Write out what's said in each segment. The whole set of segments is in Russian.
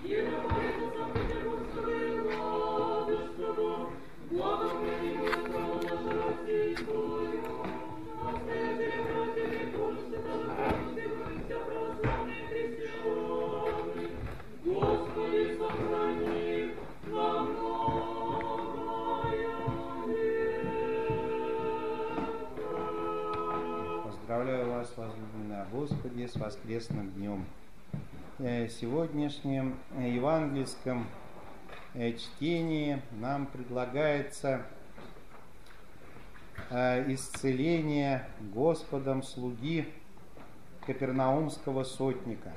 Поздравляю вас, возлюбленные Господи, с воскресным днем. В сегодняшнем евангельском чтении нам предлагается исцеление Господом слуги капернаумского сотника.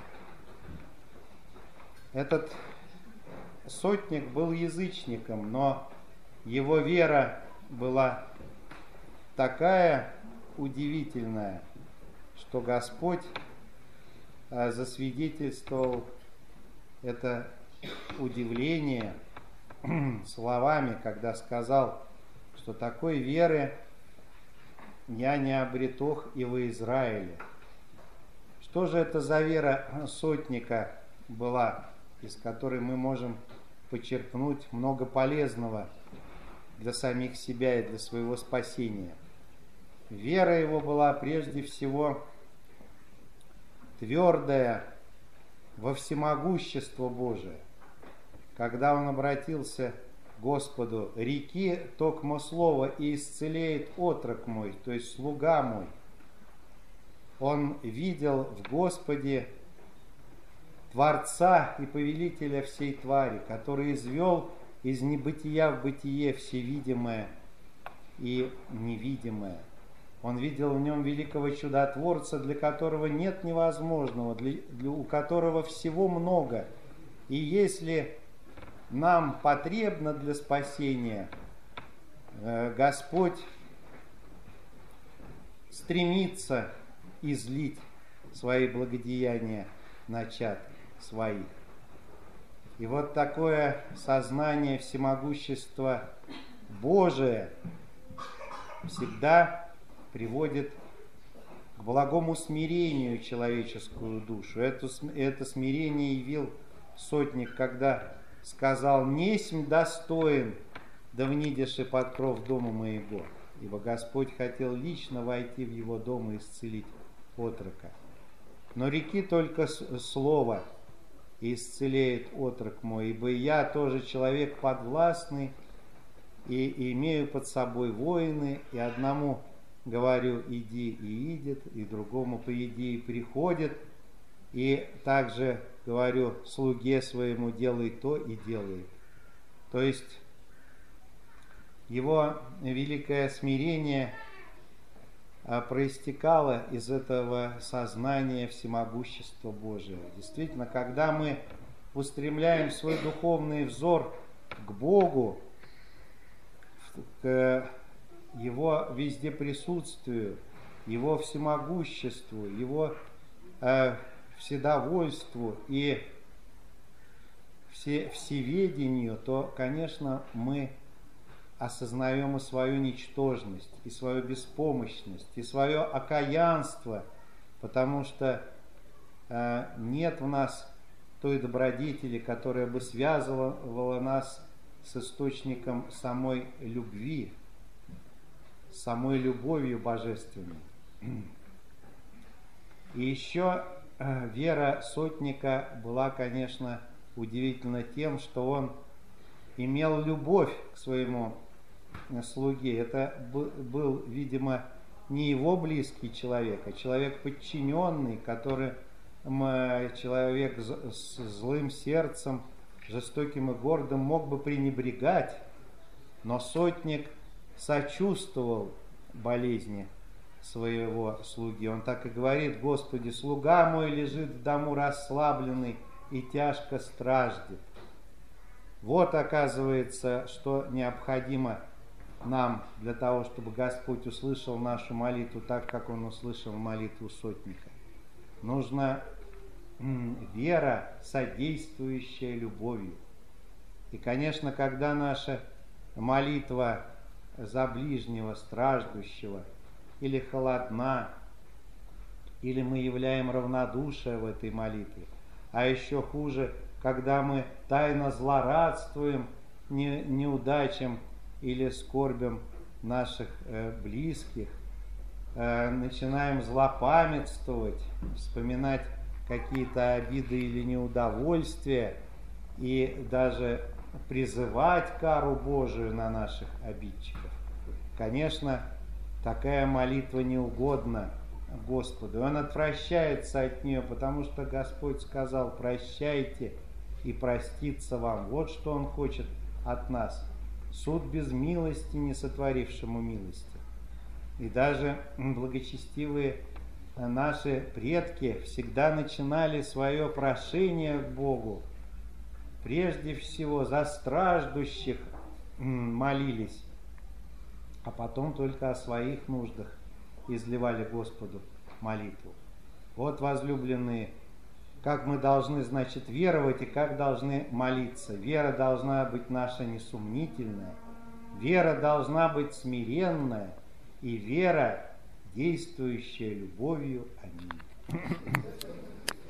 Этот сотник был язычником, но его вера была такая удивительная, что Господь засвидетельствовал это удивление словами, когда сказал, что такой веры я не обретох и во Израиле. Что же это за вера сотника была, из которой мы можем почерпнуть много полезного для самих себя и для своего спасения? Вера его была прежде всего твердая во всемогущество Божие. Когда он обратился к Господу: «Реки токмо слово, и исцелеет отрок мой», то есть слуга мой, он видел в Господе Творца и Повелителя всей твари, который извел из небытия в бытие всевидимое и невидимое. Он видел в нем великого чудотворца, для которого нет невозможного, у которого всего много. И если нам потребно для спасения, Господь стремится излить свои благодеяния на чад своих. И вот такое сознание всемогущества Божия всегда приводит к благому смирению человеческую душу. Это смирение явил сотник, когда сказал: «Несмь достоин, да внидеши под кров дома моего». Ибо Господь хотел лично войти в его дом и исцелить отрока. Но реки только слово и исцеляет отрок мой, ибо я тоже человек подвластный, и имею под собой воины, и одному говорю: иди, и идет, и другому: приди, и приходит, и также говорю слуге своему: делай то, и делает. То есть его великое смирение проистекало из этого сознания всемогущества Божия. Действительно, когда мы устремляем свой духовный взор к Богу, к Его везде присутствию, Его всемогуществу, Его вседовольству и всеведению, то, конечно, мы осознаем и свою ничтожность, и свою беспомощность, и свое окаянство, потому что нет в нас той добродетели, которая бы связывала нас с источником самой любви, самой любовью божественной. И еще вера сотника была, конечно, удивительна тем, что он имел любовь к своему слуге. Это был, видимо, не его близкий человек, а человек подчиненный, человек с злым сердцем, жестоким и гордым мог бы пренебрегать, но сотник сочувствовал болезни своего слуги. Он так и говорит: «Господи, слуга мой лежит в дому расслабленный и тяжко страждет». Вот, оказывается, что необходимо нам для того, чтобы Господь услышал нашу молитву так, как Он услышал молитву сотника. Нужна вера, содействующая любовью. И, конечно, когда наша молитва за ближнего, страждущего, или холодна, или мы являем равнодушие в этой молитве, а еще хуже, когда мы тайно злорадствуем неудачам или скорбям наших близких, начинаем злопамятствовать, вспоминать какие-то обиды или неудовольствия и даже призывать кару Божию на наших обидчиков. Конечно, такая молитва не угодна Господу. Он отвращается от нее, потому что Господь сказал: прощайте, и простится вам. Вот что Он хочет от нас. Суд без милости, не сотворившему милости. И даже благочестивые наши предки всегда начинали свое прошение к Богу. Прежде всего за страждущих молились, а потом только о своих нуждах изливали Господу молитву. Вот, возлюбленные, как мы должны, значит, веровать и как должны молиться. Вера должна быть наша несомнительная, вера должна быть смиренная, и вера, действующая любовью. Аминь.